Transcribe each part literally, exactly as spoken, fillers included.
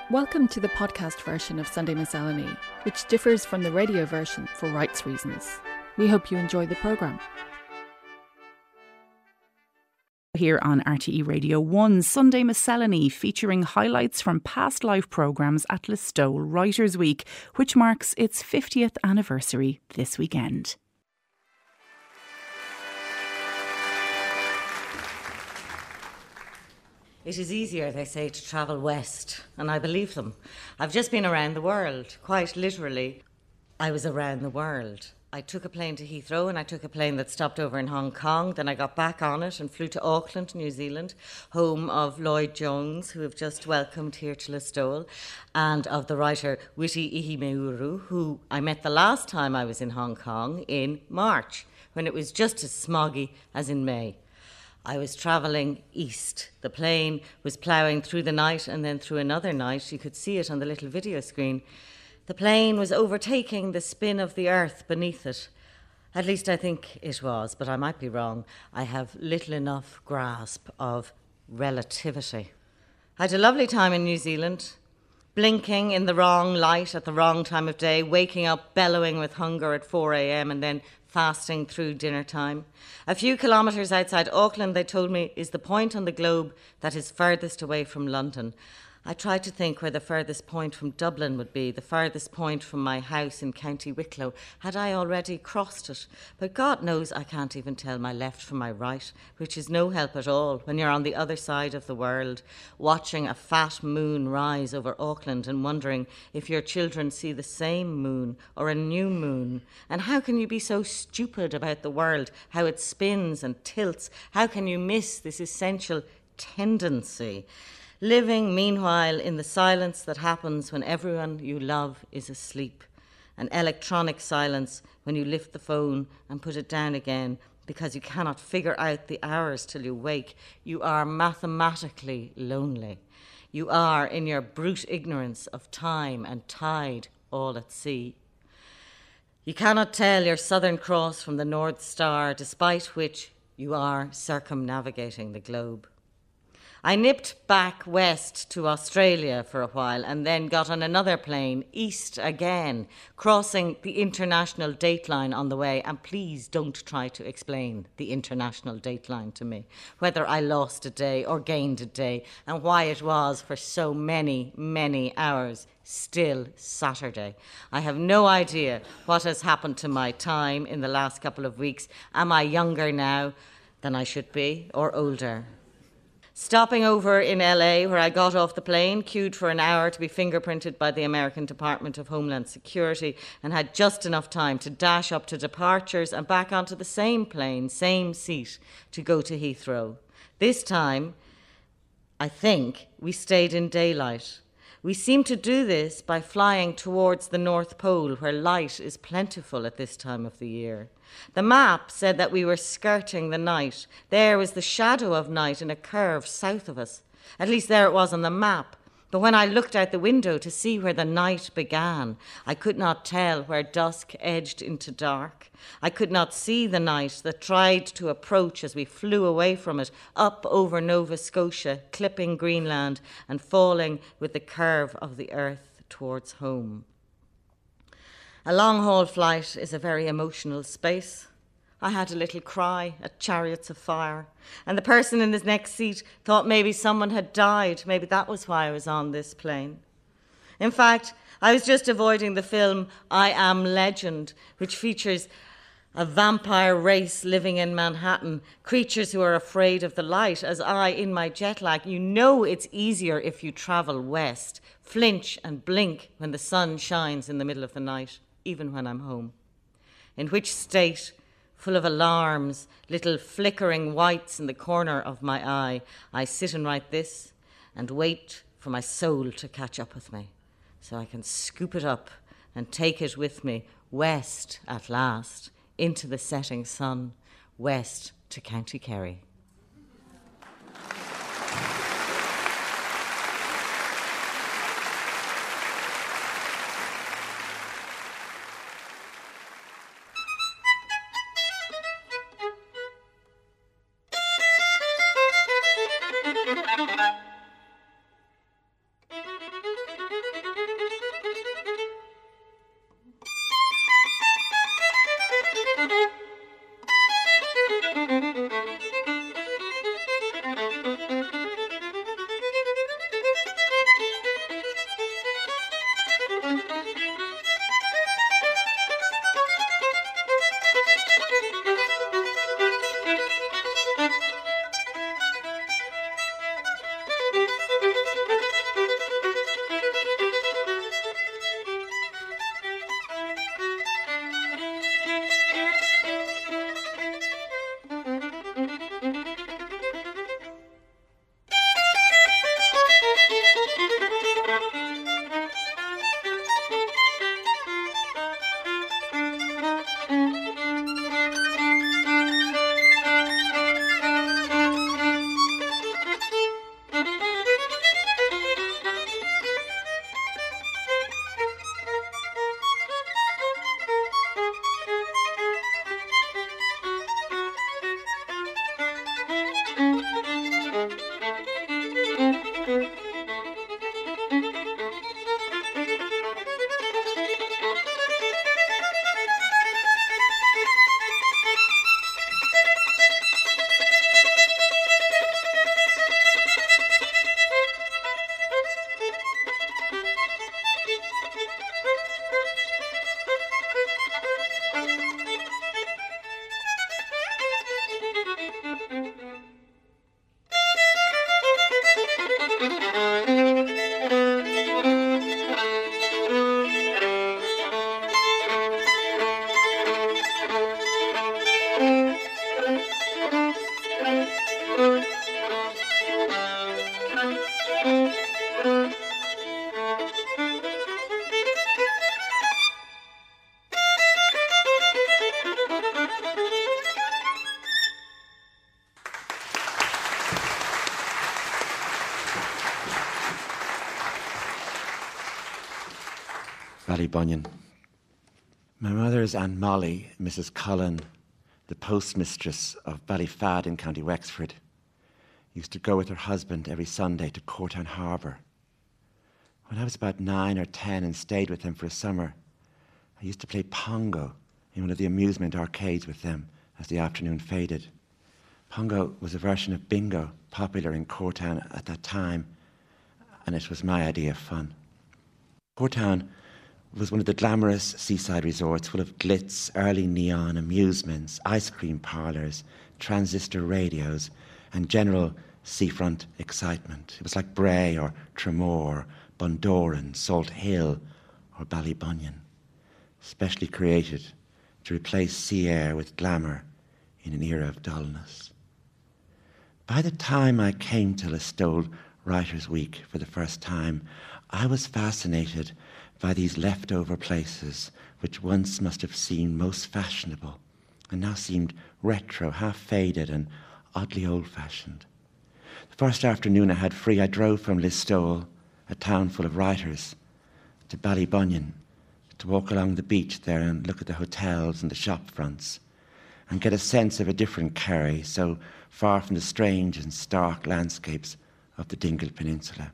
Welcome to the podcast version of Sunday Miscellany, which differs from the radio version for rights reasons. We hope you enjoy the programme. Here on R T E Radio one, Sunday Miscellany, featuring highlights from past live programmes at Listowel Writers' Week, which marks its fiftieth anniversary this weekend. It is easier, they say, to travel west, and I believe them. I've just been around the world, quite literally. I was around the world. I took a plane to Heathrow and I took a plane that stopped over in Hong Kong. Then I got back on it and flew to Auckland, New Zealand, home of Lloyd Jones, who have just welcomed here to Listowel, and of the writer Witi Ihimeuru, who I met the last time I was in Hong Kong in March, when it was just as smoggy as in May. I was travelling east. The plane was ploughing through the night and then through another night. You could see it on the little video screen. The plane was overtaking the spin of the earth beneath it. At least I think it was, but I might be wrong. I have little enough grasp of relativity. I had a lovely time in New Zealand, blinking in the wrong light at the wrong time of day, waking up bellowing with hunger at four a.m. and then fasting through dinner time. A few kilometres outside Auckland, they told me, is the point on the globe that is furthest away from London. I tried to think where the furthest point from Dublin would be, the furthest point from my house in County Wicklow. Had I already crossed it? But God knows I can't even tell my left from my right, which is no help at all when you're on the other side of the world, watching a fat moon rise over Auckland and wondering if your children see the same moon or a new moon. And how can you be so stupid about the world, how it spins and tilts? How can you miss this essential tendency? Living, meanwhile, in the silence that happens when everyone you love is asleep. An electronic silence when you lift the phone and put it down again because you cannot figure out the hours till you wake. You are mathematically lonely. You are, in your brute ignorance of time and tide, all at sea. You cannot tell your Southern Cross from the North Star, despite which you are circumnavigating the globe. I nipped back west to Australia for a while and then got on another plane, east again, crossing the international dateline on the way. And please don't try to explain the international dateline to me, whether I lost a day or gained a day, and why it was for so many, many hours still Saturday. I have no idea what has happened to my time in the last couple of weeks. Am I younger now than I should be, or older? Stopping over in L A, where I got off the plane, queued for an hour to be fingerprinted by the American Department of Homeland Security, and had just enough time to dash up to departures and back onto the same plane, same seat, to go to Heathrow. This time, I think, we stayed in daylight. We seem to do this by flying towards the North Pole, where light is plentiful at this time of the year. The map said that we were skirting the night. There was the shadow of night in a curve south of us. At least there it was on the map. But when I looked out the window to see where the night began, I could not tell where dusk edged into dark. I could not see the night that tried to approach as we flew away from it, up over Nova Scotia, clipping Greenland and falling with the curve of the earth towards home. A long-haul flight is a very emotional space. I had a little cry at Chariots of Fire, and the person in the next seat thought maybe someone had died. Maybe that was why I was on this plane. In fact, I was just avoiding the film I Am Legend, which features a vampire race living in Manhattan, creatures who are afraid of the light, as I, in my jet lag, you know it's easier if you travel west, flinch and blink when the sun shines in the middle of the night, even when I'm home. In which state, full of alarms, little flickering whites in the corner of my eye, I sit and write this and wait for my soul to catch up with me so I can scoop it up and take it with me west at last, into the setting sun, west to County Kerry. Ballybunion. My mother's Aunt Molly, Missus Cullen, the postmistress of Ballyfad in County Wexford, used to go with her husband every Sunday to Courtown Harbour. When I was about nine or ten and stayed with them for a summer, I used to play Pongo in one of the amusement arcades with them as the afternoon faded. Pongo was a version of bingo popular in Courtown at that time, and it was my idea of fun. Courtown was one of the glamorous seaside resorts full of glitz, early neon amusements, ice cream parlours, transistor radios, and general seafront excitement. It was like Bray or Tramore, Bundoran, Salt Hill, or Ballybunion, specially created to replace sea air with glamour in an era of dullness. By the time I came to Listowel Writers' Week for the first time, I was fascinated by these leftover places which once must have seemed most fashionable and now seemed retro, half-faded and oddly old-fashioned. The first afternoon I had free, I drove from Listowel, a town full of writers, to Ballybunion, to walk along the beach there and look at the hotels and the shop fronts and get a sense of a different Kerry, so far from the strange and stark landscapes of the Dingle Peninsula.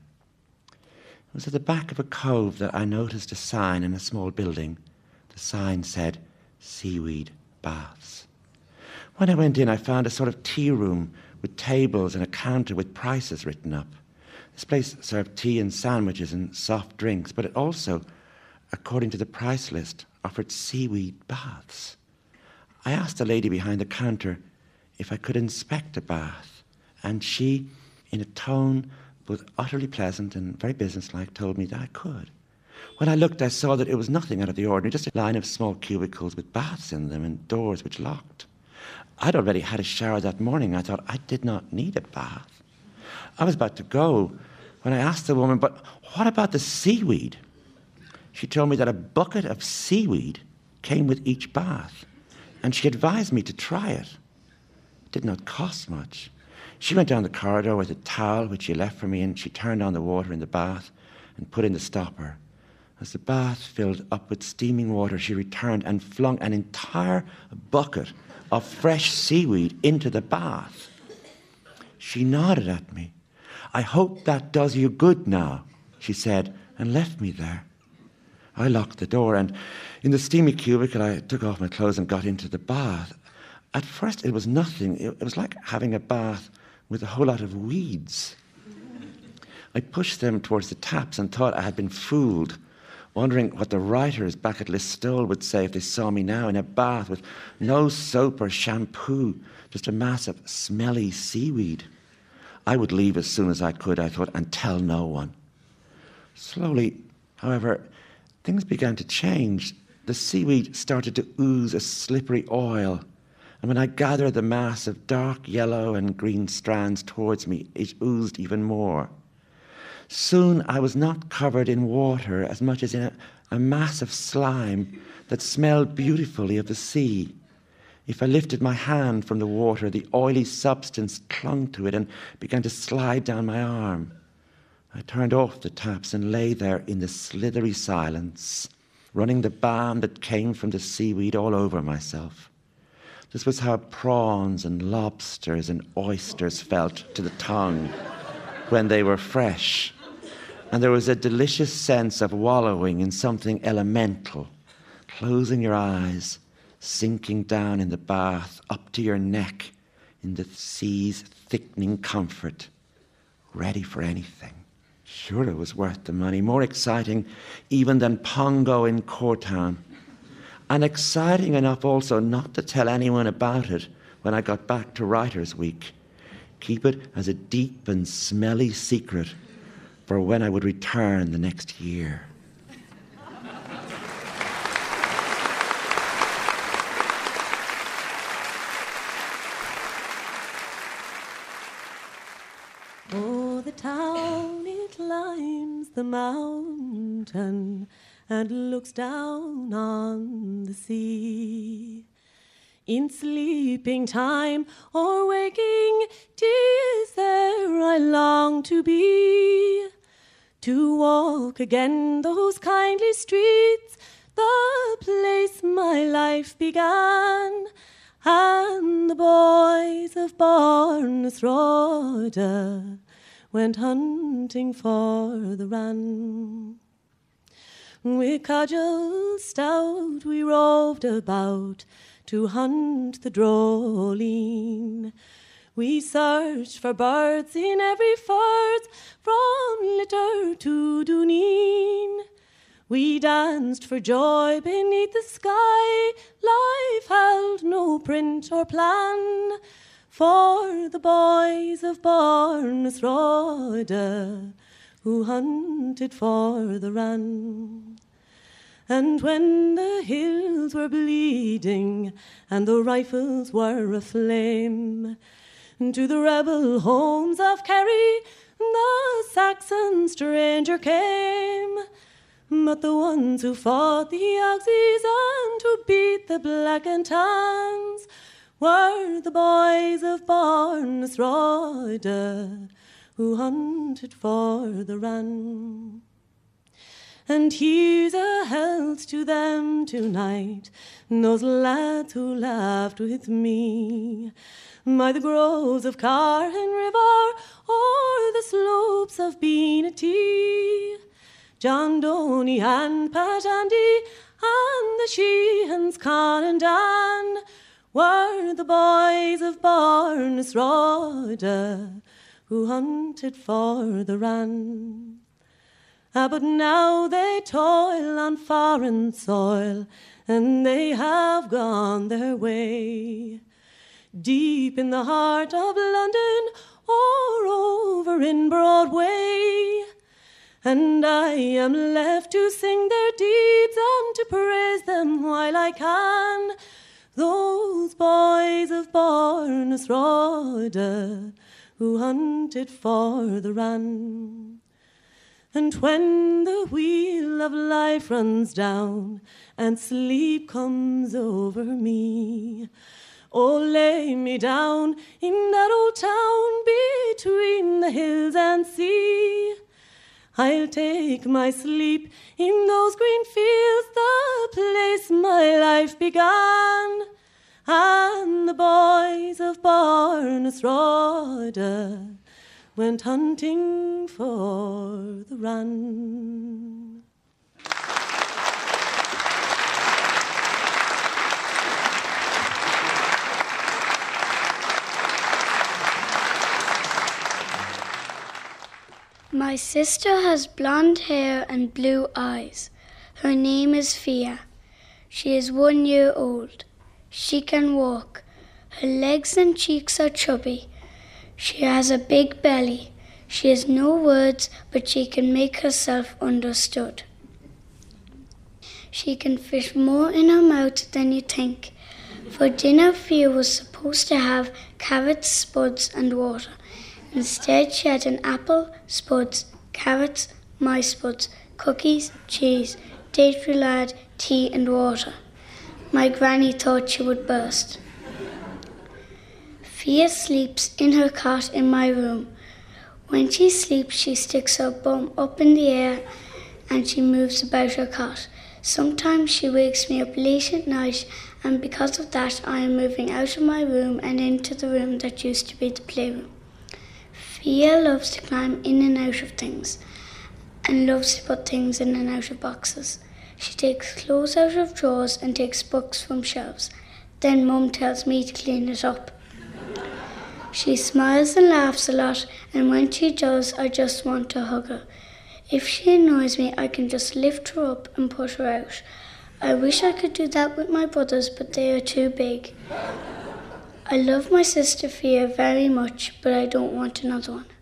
It was at the back of a cove that I noticed a sign in a small building. The sign said, Seaweed Baths. When I went in, I found a sort of tea room with tables and a counter with prices written up. This place served tea and sandwiches and soft drinks, but it also, according to the price list, offered seaweed baths. I asked the lady behind the counter if I could inspect a bath, and she, in a tone both utterly pleasant and very businesslike, told me that I could. When I looked, I saw that it was nothing out of the ordinary, just a line of small cubicles with baths in them and doors which locked. I'd already had a shower that morning. I thought I did not need a bath. I was about to go when I asked the woman, but what about the seaweed? She told me that a bucket of seaweed came with each bath, and she advised me to try it. It did not cost much. She went down the corridor with a towel which she left for me, and she turned on the water in the bath and put in the stopper. As the bath filled up with steaming water, she returned and flung an entire bucket of fresh seaweed into the bath. She nodded at me. I hope that does you good now, she said, and left me there. I locked the door, and in the steamy cubicle, I took off my clothes and got into the bath. At first, it was nothing. It was like having a bath with a whole lot of weeds. I pushed them towards the taps and thought I had been fooled, wondering what the writers back at Listowel would say if they saw me now in a bath with no soap or shampoo, just a mass of smelly seaweed. I would leave as soon as I could, I thought, and tell no one. Slowly, however, things began to change. The seaweed started to ooze a slippery oil, and when I gathered the mass of dark yellow and green strands towards me, it oozed even more. Soon I was not covered in water as much as in a, a mass of slime that smelled beautifully of the sea. If I lifted my hand from the water, the oily substance clung to it and began to slide down my arm. I turned off the taps and lay there in the slithery silence, running the balm that came from the seaweed all over myself. This was how prawns and lobsters and oysters felt to the tongue when they were fresh. And there was a delicious sense of wallowing in something elemental, closing your eyes, sinking down in the bath, up to your neck, in the sea's thickening comfort, ready for anything. Sure, it was worth the money, more exciting even than Pongo in Cortown. And exciting enough also not to tell anyone about it when I got back to Writers' Week. Keep it as a deep and smelly secret for when I would return the next year. Oh, the town, it climbs the mountain and looks down on the sea. In sleeping time or waking, 'tis there I long to be, to walk again those kindly streets, the place my life began, and the boys of Barnesrode went hunting for the run. With cudgels stout we roved about to hunt the droline. We searched for birds in every ford, from Litter to Dooneen. We danced for joy beneath the sky, life held no print or plan, for the boys of Barnesrode who hunted for the run. And when the hills were bleeding and the rifles were aflame, to the rebel homes of Kerry the Saxon stranger came. But the ones who fought the Auxies and who beat the Black and Tans were the boys of Barnesrode who hunted for the run. And here's a health to them tonight, those lads who laughed with me, by the groves of Carn River or the slopes of Beenatee. John Doney and Pat Andy and the Sheehans, Con and Dan were the boys of Barnesrode who hunted for the run. Ah, but now they toil on foreign soil, and they have gone their way, deep in the heart of London or over in Broadway. And I am left to sing their deeds and to praise them while I can, those boys of Barnesrode who hunted for the run. And when the wheel of life runs down and sleep comes over me, oh, lay me down in that old town between the hills and sea. I'll take my sleep in those green fields, the place my life began, and the boys of Barnesrode went hunting for the run. My sister has blonde hair and blue eyes. Her name is Fia. She is one year old. She can walk. Her legs and cheeks are chubby. She has a big belly. She has no words, but she can make herself understood. She can fit more in her mouth than you think. For dinner, Fia was supposed to have carrots, spuds and water. Instead, she had an apple, spuds, carrots, my spuds, cookies, cheese, date roulade, tea and water. My granny thought she would burst. Fia sleeps in her cot in my room. When she sleeps, she sticks her bum up in the air and she moves about her cot. Sometimes she wakes me up late at night, and because of that, I am moving out of my room and into the room that used to be the playroom. Fia loves to climb in and out of things and loves to put things in and out of boxes. She takes clothes out of drawers and takes books from shelves. Then Mum tells me to clean it up. She smiles and laughs a lot, and when she does, I just want to hug her. If she annoys me, I can just lift her up and put her out. I wish I could do that with my brothers, but they are too big. I love my sister Fia very much, but I don't want another one.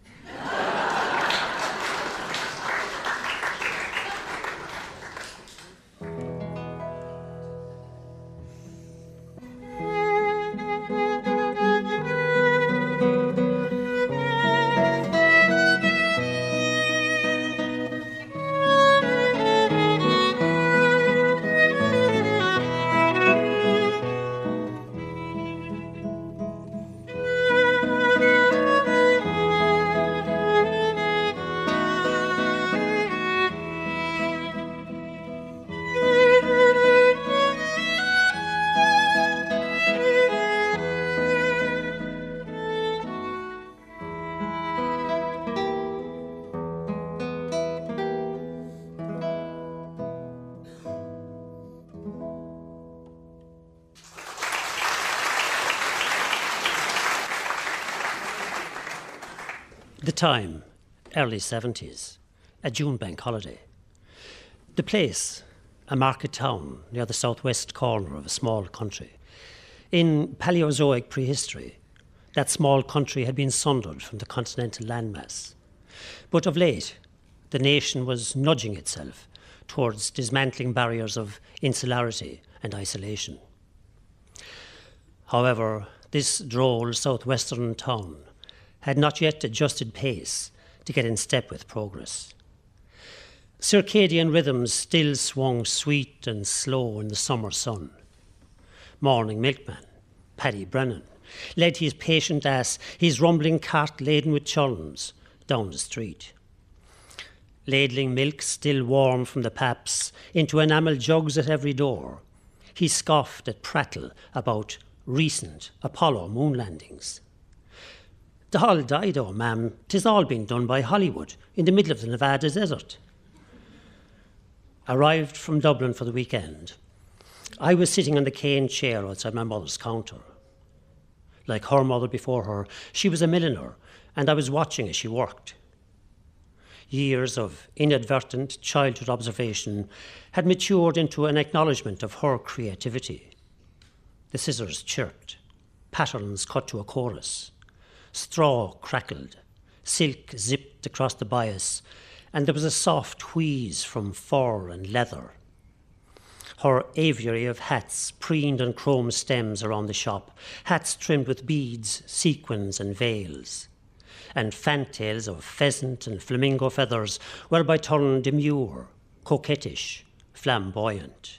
The time, early seventies, a June bank holiday. The place, a market town near the southwest corner of a small country. In Paleozoic prehistory, that small country had been sundered from the continental landmass. But of late, the nation was nudging itself towards dismantling barriers of insularity and isolation. However, this droll southwestern town had not yet adjusted pace to get in step with progress. Circadian rhythms still swung sweet and slow in the summer sun. Morning milkman, Paddy Brennan, led his patient ass, his rumbling cart laden with churns, down the street. Ladling milk still warm from the paps into enamel jugs at every door, he scoffed at prattle about recent Apollo moon landings. The all died, oh, ma'am. 'Tis all been done by Hollywood in the middle of the Nevada desert. Arrived from Dublin for the weekend, I was sitting on the cane chair outside my mother's counter. Like her mother before her, she was a milliner, and I was watching as she worked. Years of inadvertent childhood observation had matured into an acknowledgement of her creativity. The scissors chirped, patterns cut to a chorus. Straw crackled, silk zipped across the bias, and there was a soft wheeze from fur and leather. Her aviary of hats preened on chrome stems around the shop, hats trimmed with beads, sequins and veils, and fantails of pheasant and flamingo feathers were by turn demure, coquettish, flamboyant.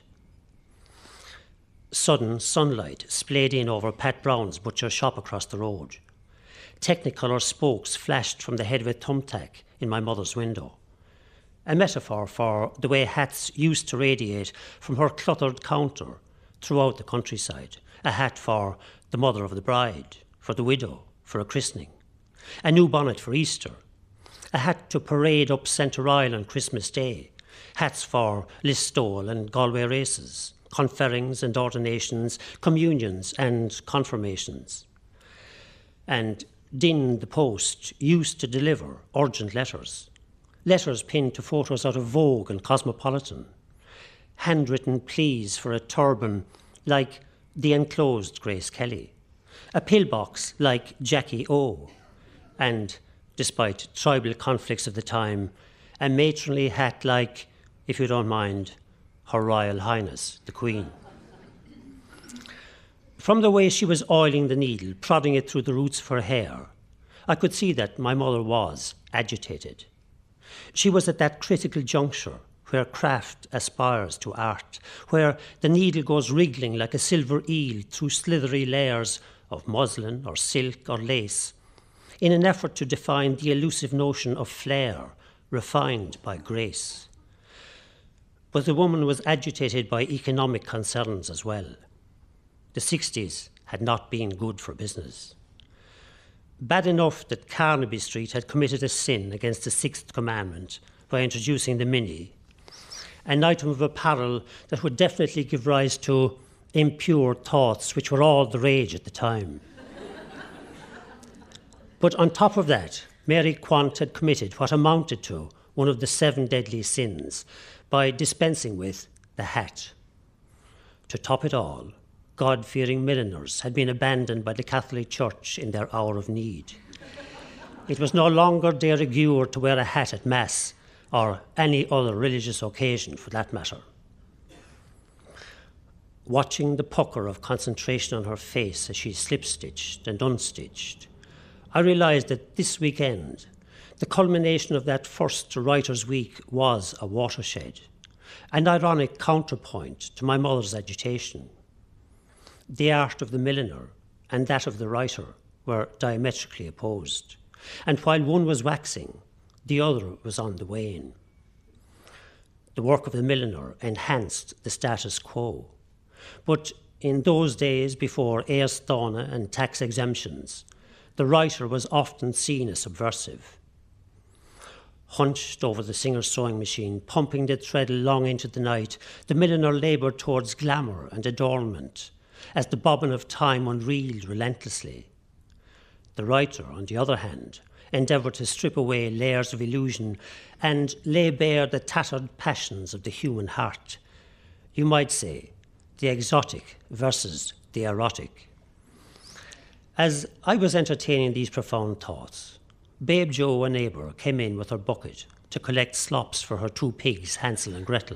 Sudden sunlight splayed in over Pat Brown's butcher shop across the road. Technicolor spokes flashed from the head of a thumbtack in my mother's window. A metaphor for the way hats used to radiate from her cluttered counter throughout the countryside. A hat for the mother of the bride, for the widow, for a christening. A new bonnet for Easter. A hat to parade up Centre Isle on Christmas Day. Hats for Listowel and Galway races, conferrings and ordinations, communions and confirmations. And Din the post used to deliver urgent letters. Letters pinned to photos out of Vogue and Cosmopolitan. Handwritten pleas for a turban like the enclosed Grace Kelly. A pillbox like Jackie O. And, despite tribal conflicts of the time, a matronly hat like, if you don't mind, Her Royal Highness, the Queen. From the way she was oiling the needle, prodding it through the roots of her hair, I could see that my mother was agitated. She was at that critical juncture where craft aspires to art, where the needle goes wriggling like a silver eel through slithery layers of muslin or silk or lace, in an effort to define the elusive notion of flair, refined by grace. But the woman was agitated by economic concerns as well. The sixties had not been good for business. bad enough that Carnaby Street had committed a sin against the Sixth Commandment by introducing the Mini, an item of apparel that would definitely give rise to impure thoughts, which were all the rage at the time. But on top of that, Mary Quant had committed what amounted to one of the seven deadly sins by dispensing with the hat. To top it all, God-fearing milliners had been abandoned by the Catholic Church in their hour of need. It was no longer de rigueur to wear a hat at Mass, or any other religious occasion for that matter. Watching the pucker of concentration on her face as she slip-stitched and unstitched, I realised that this weekend, the culmination of that first Writers' Week was a watershed, an ironic counterpoint to my mother's agitation. The art of the milliner and that of the writer were diametrically opposed, and while one was waxing, the other was on the wane. The work of the milliner enhanced the status quo, but in those days before Éastána and tax exemptions, the writer was often seen as subversive. Hunched over the singer's sewing machine, pumping the thread long into the night, the milliner laboured towards glamour and adornment, as the bobbin of time unreeled relentlessly. The writer, on the other hand, endeavoured to strip away layers of illusion and lay bare the tattered passions of the human heart. You might say, the exotic versus the erotic. As I was entertaining these profound thoughts, Babe Jo, a neighbour, came in with her bucket to collect slops for her two pigs, Hansel and Gretel.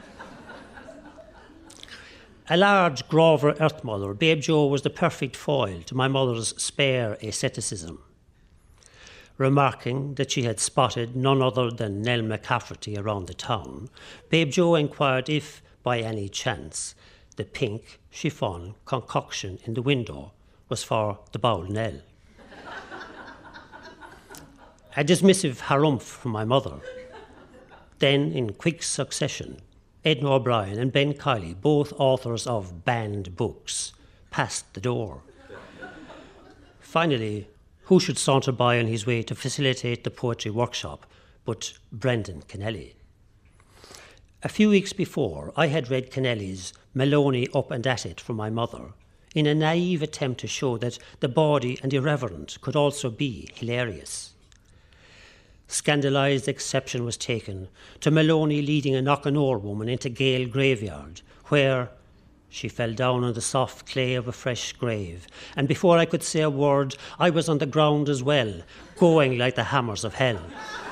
A large Grover earth mother, Babe Jo was the perfect foil to my mother's spare asceticism. Remarking that she had spotted none other than Nell McCafferty around the town, Babe Jo inquired if, by any chance, the pink chiffon concoction in the window was for the Bowl Nell. A dismissive harumph from my mother. Then, in quick succession, Edna O'Brien and Ben Kiley, both authors of banned books, passed the door. Finally, who should saunter by on his way to facilitate the poetry workshop but Brendan Kennelly? A few weeks before, I had read Kennelly's Maloney Up and At It for my mother in a naive attempt to show that the bawdy and irreverent could also be hilarious. Scandalised exception was taken to Maloney leading a Knockanoor woman into Gale graveyard, where she fell down on the soft clay of a fresh grave, and before I could say a word, I was on the ground as well, going like the hammers of hell.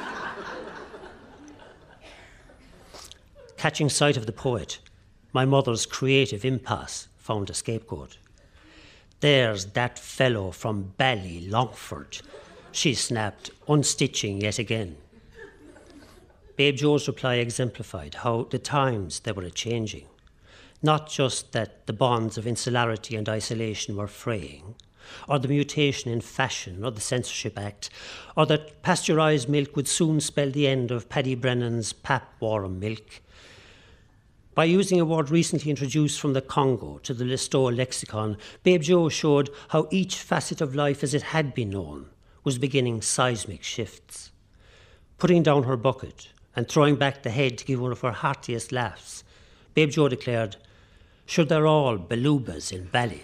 Catching sight of the poet, my mother's creative impasse found a scapegoat. "There's that fellow from Ballylongford," she snapped, unstitching yet again. Babe Jo's reply exemplified how the times they were a-changing. Not just that the bonds of insularity and isolation were fraying, or the mutation in fashion or the Censorship Act, or that pasteurised milk would soon spell the end of Paddy Brennan's pap warm milk. By using a word recently introduced from the Congo to the Listowel lexicon, Babe Jo showed how each facet of life as it had been known was beginning seismic shifts. Putting down her bucket and throwing back the head to give one of her heartiest laughs, Babe Jo declared, "Sure, they're all beloobas in Bally."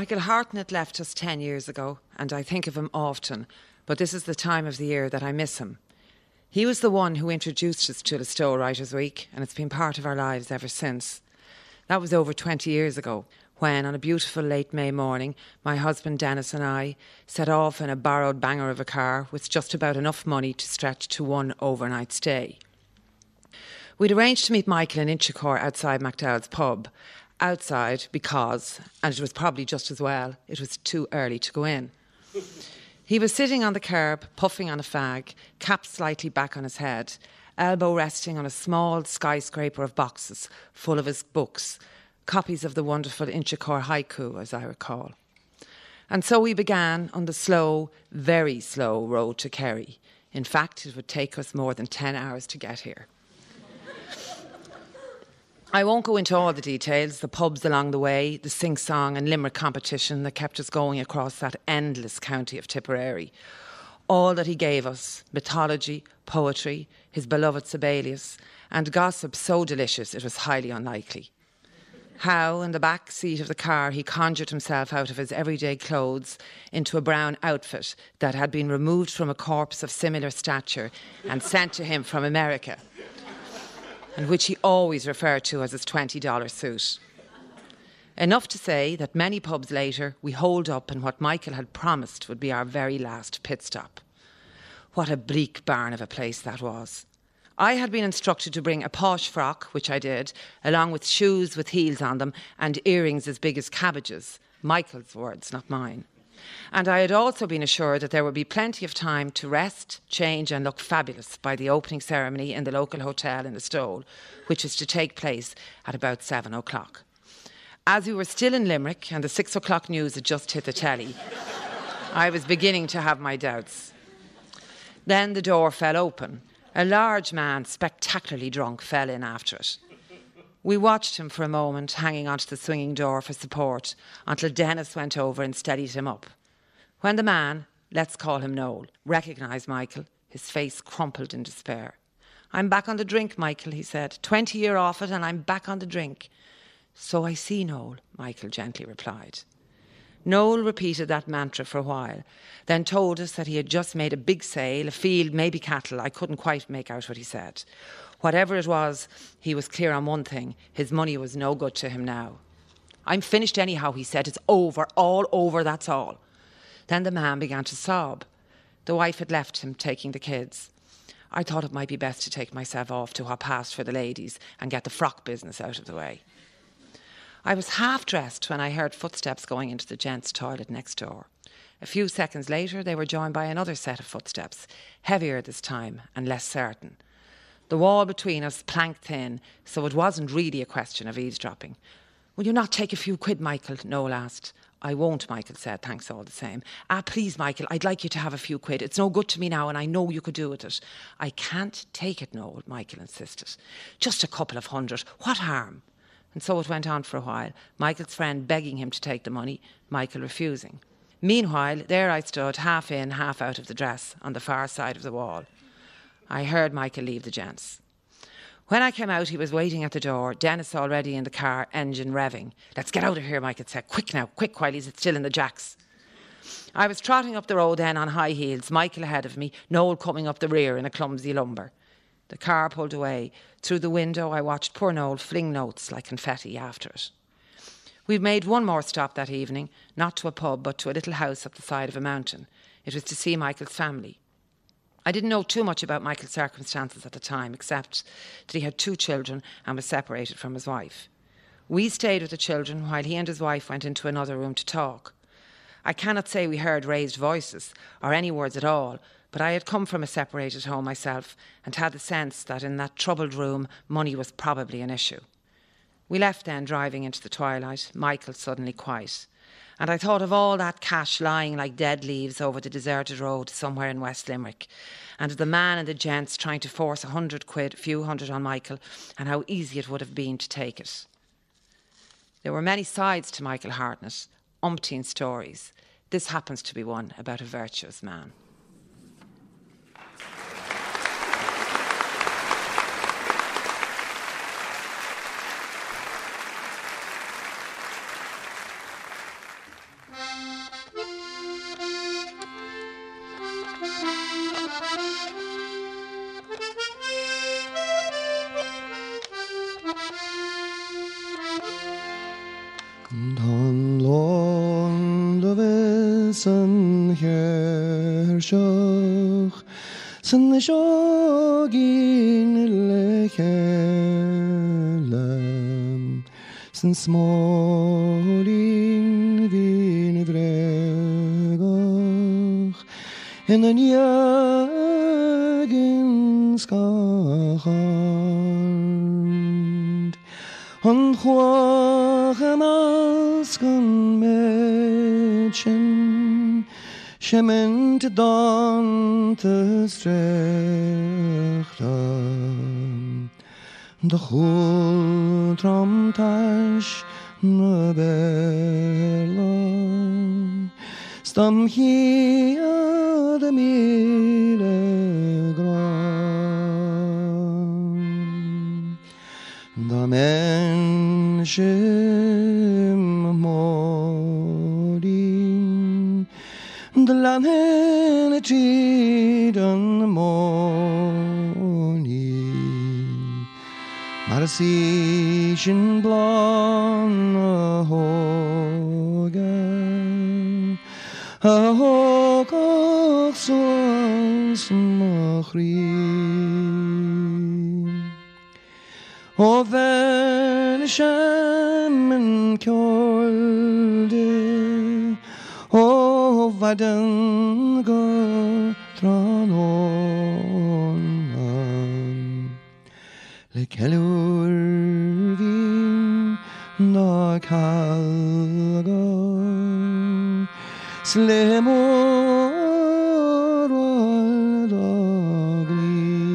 Michael Hartnett left us ten years ago, and I think of him often, but this is the time of the year that I miss him. He was the one who introduced us to Listowel Writers' Week, and it's been part of our lives ever since. That was over twenty years ago, when, on a beautiful late May morning, my husband Dennis and I set off in a borrowed banger of a car with just about enough money to stretch to one overnight stay. We'd arranged to meet Michael in Inchicore outside MacDowell's pub. Outside because, and it was probably just as well, it was too early to go in. He was sitting on the curb, puffing on a fag, cap slightly back on his head, elbow resting on a small skyscraper of boxes full of his books, copies of the wonderful Inchicore haiku, as I recall. And so we began on the slow, very slow road to Kerry. In fact, it would take us more than ten hours to get here. I won't go into all the details, the pubs along the way, the sing-song and limerick competition that kept us going across that endless county of Tipperary. All that he gave us, mythology, poetry, his beloved Sibelius, and gossip so delicious it was highly unlikely. How, in the back seat of the car, he conjured himself out of his everyday clothes into a brown outfit that had been removed from a corpse of similar stature and sent to him from America, and which he always referred to as his twenty dollar suit. Enough to say that many pubs later we holed up in what Michael had promised would be our very last pit stop. What a bleak barn of a place that was. I had been instructed to bring a posh frock, which I did, along with shoes with heels on them and earrings as big as cabbages. Michael's words, not mine. And I had also been assured that there would be plenty of time to rest, change and look fabulous by the opening ceremony in the local hotel in Listowel, which was to take place at about seven o'clock. As we were still in Limerick and the six o'clock news had just hit the telly, I was beginning to have my doubts. Then the door fell open. A large man, spectacularly drunk, fell in after it. We watched him for a moment, hanging onto the swinging door for support, until Dennis went over and steadied him up. When the man, let's call him Noel, recognised Michael, his face crumpled in despair. "I'm back on the drink, Michael," he said. Twenty year off it and I'm back on the drink." "So I see, Noel," Michael gently replied. Noel repeated that mantra for a while, then told us that he had just made a big sale, a field, maybe cattle. I couldn't quite make out what he said. Whatever it was, he was clear on one thing. His money was no good to him now. "I'm finished anyhow," he said. "It's over, all over, that's all." Then the man began to sob. The wife had left him, taking the kids. I thought it might be best to take myself off to what passed for the ladies and get the frock business out of the way. I was half dressed when I heard footsteps going into the gents' toilet next door. A few seconds later, they were joined by another set of footsteps, heavier this time and less certain. The wall between us planked thin, so it wasn't really a question of eavesdropping. "Will you not take a few quid, Michael?" Noel asked. "I won't," Michael said, "thanks all the same." "Ah, please, Michael, I'd like you to have a few quid. It's no good to me now and I know you could do with it." "I can't take it, Noel," Michael insisted. "Just a couple of hundred. What harm?" And so it went on for a while, Michael's friend begging him to take the money, Michael refusing. Meanwhile, there I stood, half in, half out of the dress, on the far side of the wall. I heard Michael leave the gents. When I came out, he was waiting at the door, Dennis already in the car, engine revving. "Let's get out of here," Michael said. "Quick now, quick, while he's still in the jacks." I was trotting up the road then on high heels, Michael ahead of me, Noel coming up the rear in a clumsy lumber. The car pulled away. Through the window, I watched poor Noel fling notes like confetti after it. We made one more stop that evening, not to a pub, but to a little house up the side of a mountain. It was to see Michael's family. I didn't know too much about Michael's circumstances at the time, except that he had two children and was separated from his wife. We stayed with the children while he and his wife went into another room to talk. I cannot say we heard raised voices or any words at all, but I had come from a separated home myself and had the sense that in that troubled room money was probably an issue. We left then, driving into the twilight, Michael suddenly quiet. And I thought of all that cash lying like dead leaves over the deserted road somewhere in West Limerick, and of the man and the gents trying to force a hundred quid, a few hundred on Michael, and how easy it would have been to take it. There were many sides to Michael Hartnett, umpteen stories. This happens to be one about a virtuous man. san hershoch san shogin lechelam san smolin vin dregoch in an jagen skachand an chwachem askan mädchen Shement dante strechtam de chul tram tash na bella stam hi ad mile gran da menschem morin de lan hen tid an morning mar sin blon a hogan a hogach sons machri o ven shem kjolde o vaden go tranon le kelur vin na kalgo slemor al dagli.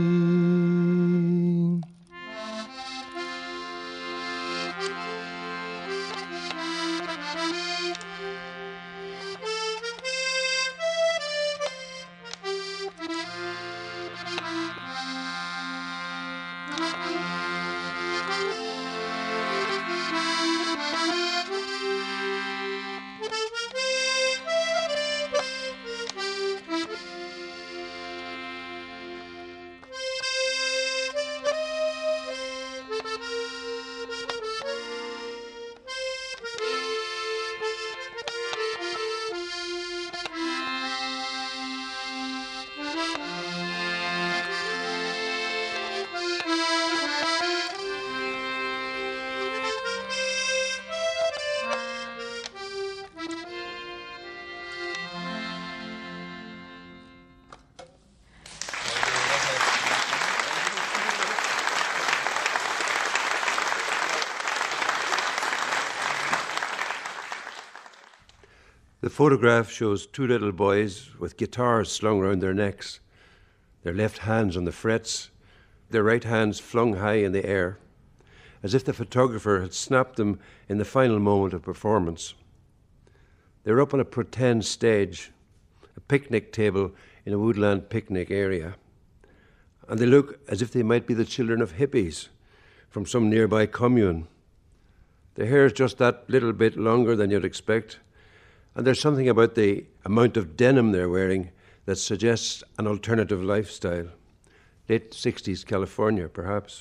The photograph shows two little boys with guitars slung round their necks, their left hands on the frets, their right hands flung high in the air, as if the photographer had snapped them in the final moment of performance. They're up on a pretend stage, a picnic table in a woodland picnic area, and they look as if they might be the children of hippies from some nearby commune. Their hair is just that little bit longer than you'd expect, and there's something about the amount of denim they're wearing that suggests an alternative lifestyle. Late sixties California, perhaps.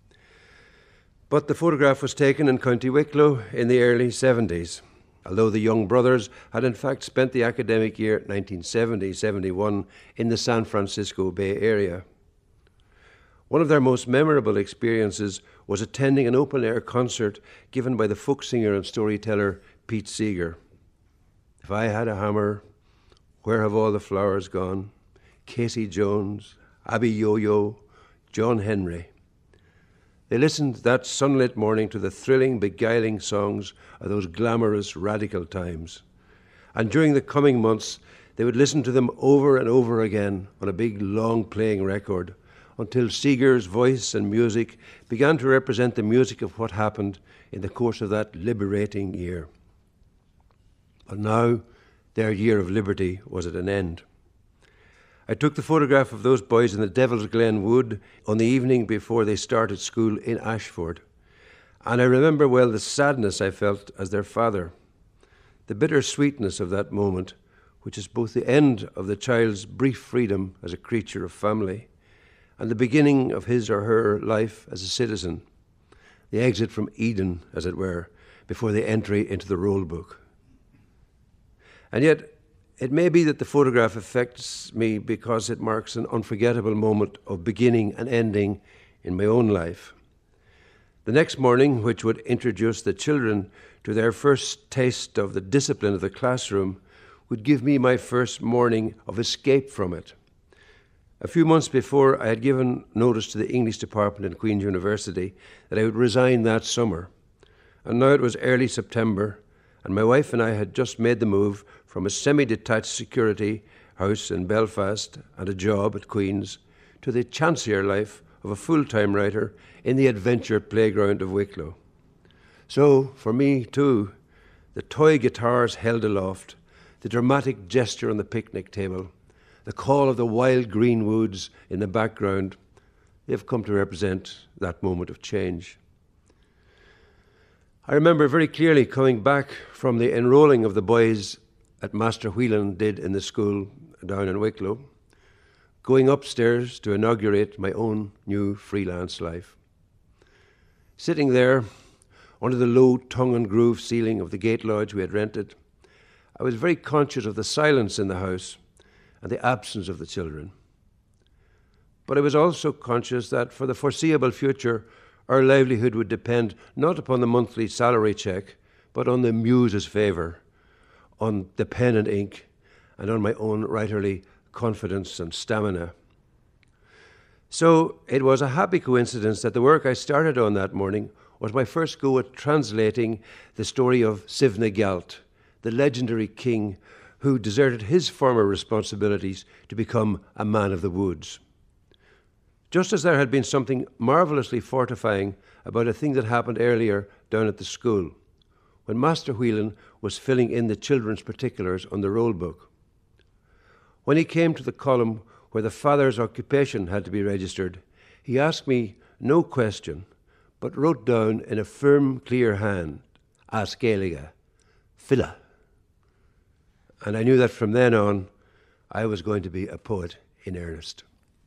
But the photograph was taken in County Wicklow in the early seventies, although the young brothers had in fact spent the academic year nineteen seventy seventy-one in the San Francisco Bay Area. One of their most memorable experiences was attending an open-air concert given by the folk singer and storyteller Pete Seeger. If I had a hammer, where have all the flowers gone? Casey Jones, Abby Yo-Yo, John Henry. They listened that sunlit morning to the thrilling, beguiling songs of those glamorous, radical times. And during the coming months, they would listen to them over and over again on a big, long-playing record until Seeger's voice and music began to represent the music of what happened in the course of that liberating year. But now, their year of liberty was at an end. I took the photograph of those boys in the Devil's Glen Wood on the evening before they started school in Ashford, and I remember well the sadness I felt as their father, the bitter sweetness of that moment, which is both the end of the child's brief freedom as a creature of family and the beginning of his or her life as a citizen, the exit from Eden, as it were, before the entry into the roll book. And yet, It may be that the photograph affects me because it marks an unforgettable moment of beginning and ending in my own life. The next morning, which would introduce the children to their first taste of the discipline of the classroom, would give me my first morning of escape from it. A few months before, I had given notice to the English department in Queen's University that I would resign that summer. And now it was early September, and my wife and I had just made the move from a semi-detached security house in Belfast and a job at Queen's to the chancier life of a full-time writer in the adventure playground of Wicklow. So, for me too, the toy guitars held aloft, the dramatic gesture on the picnic table, the call of the wild green woods in the background, they've come to represent that moment of change. I remember very clearly coming back from the enrolling of the boys at Master Whelan did in the school down in Wicklow, going upstairs to inaugurate my own new freelance life. Sitting there under the low tongue and groove ceiling of the gate lodge we had rented, I was very conscious of the silence in the house and the absence of the children. But I was also conscious that for the foreseeable future, our livelihood would depend not upon the monthly salary check, but on the muse's favour, on the pen and ink, and on my own writerly confidence and stamina. So it was a happy coincidence that the work I started on that morning was my first go at translating the story of Sivna Galt, the legendary king who deserted his former responsibilities to become a man of the woods. Just as there had been something marvellously fortifying about a thing that happened earlier down at the school, when Master Whelan was filling in the children's particulars on the roll book. When he came to the column where the father's occupation had to be registered, he asked me no question, but wrote down in a firm, clear hand, As Gaeilge, Filla. And I knew that from then on, I was going to be a poet in earnest.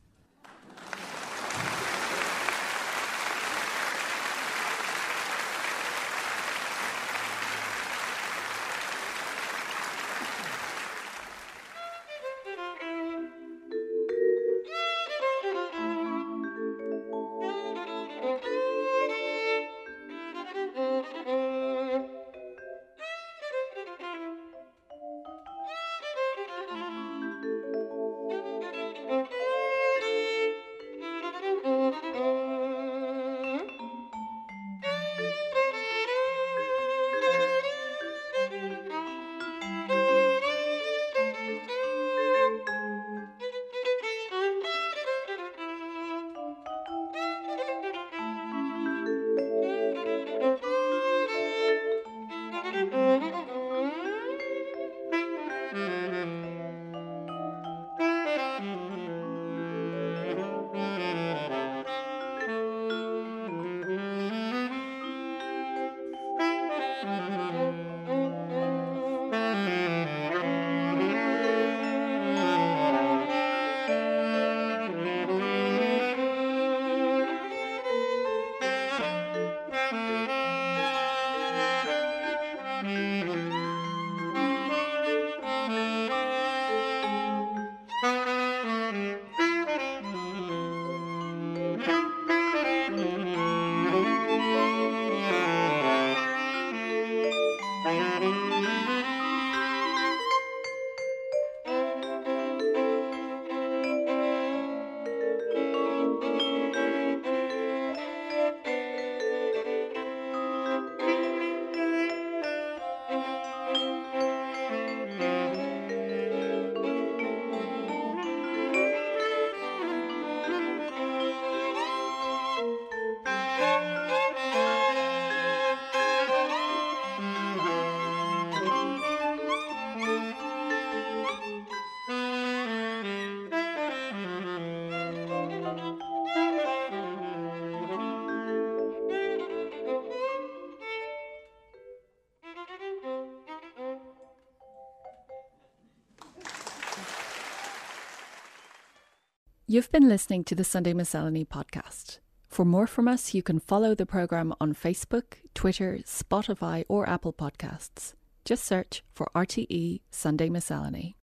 You've been listening to the Sunday Miscellany podcast. For more from us, you can follow the programme on Facebook, Twitter, Spotify or Apple Podcasts. Just search for R T E Sunday Miscellany.